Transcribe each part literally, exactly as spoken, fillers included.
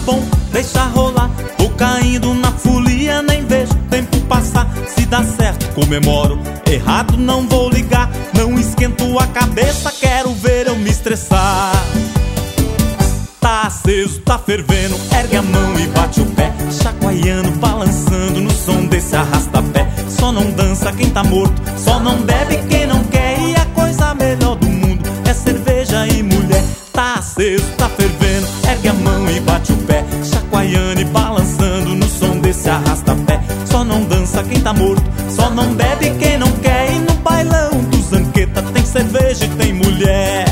bom, deixa rolar. Tô caindo na folia, nem vejo tempo passar. Se dá certo, comemoro, errado não vou ligar. Não esquento a cabeça, quero ver eu me estressar. Tá aceso, tá fervendo, ergue a mão e bate o pé, chacoalhando, balançando no som desse arrasta-pé. Só não dança quem tá morto, só não bebe quem não quer. E a coisa melhor do mundo é cerveja e mulher. Tá aceso, tá fervendo, ergue a mão e bate o pé, chacoalhando e balançando no som desse arrasta-pé. Só não dança quem tá morto, só não bebe quem não quer. E no bailão do Zanqueta tem cerveja e tem mulher.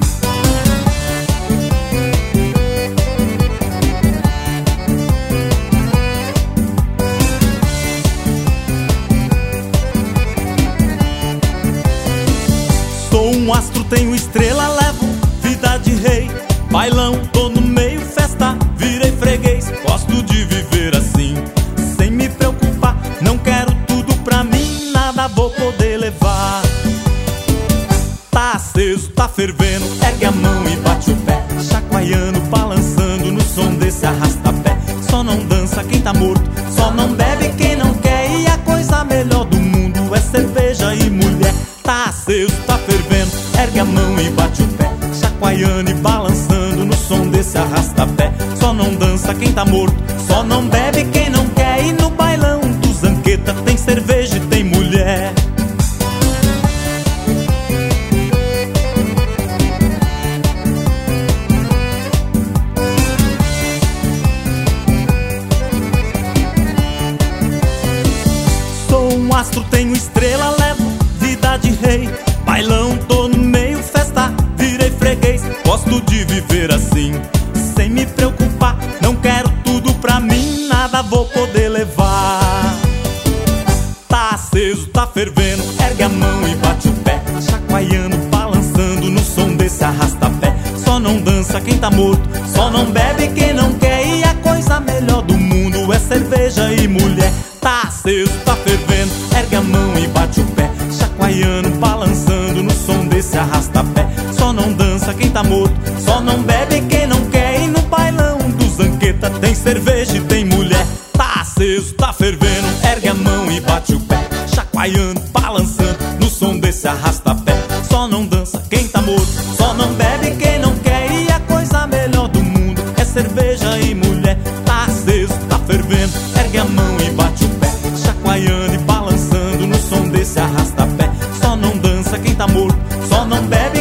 Sou um astro, tenho estrela, levo vida de rei. Bailão, tô no meio, festa, virei freguês. Gosto de viver assim, sem me preocupar. Não quero tudo pra mim, nada vou poder levar. Tá aceso, tá fervendo, ergue a mão e bate o pé, chacoalhando, balançando no som desse arrasta-pé. Só não dança quem tá morto, só não bebe quem não quer. E a coisa melhor do mundo é cerveja e mulher. Tá aceso, tá fervendo, ergue a mão e bate o pé, chacoalhando e balançando no som desse arrasta-pé. Só não dança quem tá morto, só não bebe quem não quer. E no bailão do Zanqueta tem cerveja e tem mulher. Sou um astro, tenho estrela, levo vida de rei. Bailão, tô no meio, festa, virei freguês. Gosto de viver assim, sem me preocupar. Não quero tudo pra mim, nada vou poder levar. Tá aceso, tá fervendo, ergue a mão e bate o pé, chacoalhando, balançando no som desse arrasta-pé. Só não dança quem tá morto, só não bebe quem não quer. E a coisa melhor do mundo é cerveja e mulher. Tá aceso, tá fervendo, ergue a mão e bate o pé, chacoalhando, balançando no som desse arrasta-pé. Só não dança quem tá morto, só não bebe quem não quer. E no bailão do Zanqueta tem cerveja e tem mulher. Tá aceso, tá fervendo, ergue a mão e bate o pé, chacoalhando, balançando no som desse arrasta-pé. Só não dança quem tá morto, só não bebe quem não quer. E a coisa melhor do mundo é cerveja e mulher. Tá aceso, tá fervendo, ergue a mão e bate o pé, chacoalhando e balançando no som desse arrasta-pé. Só não dança quem tá morto, só não bebe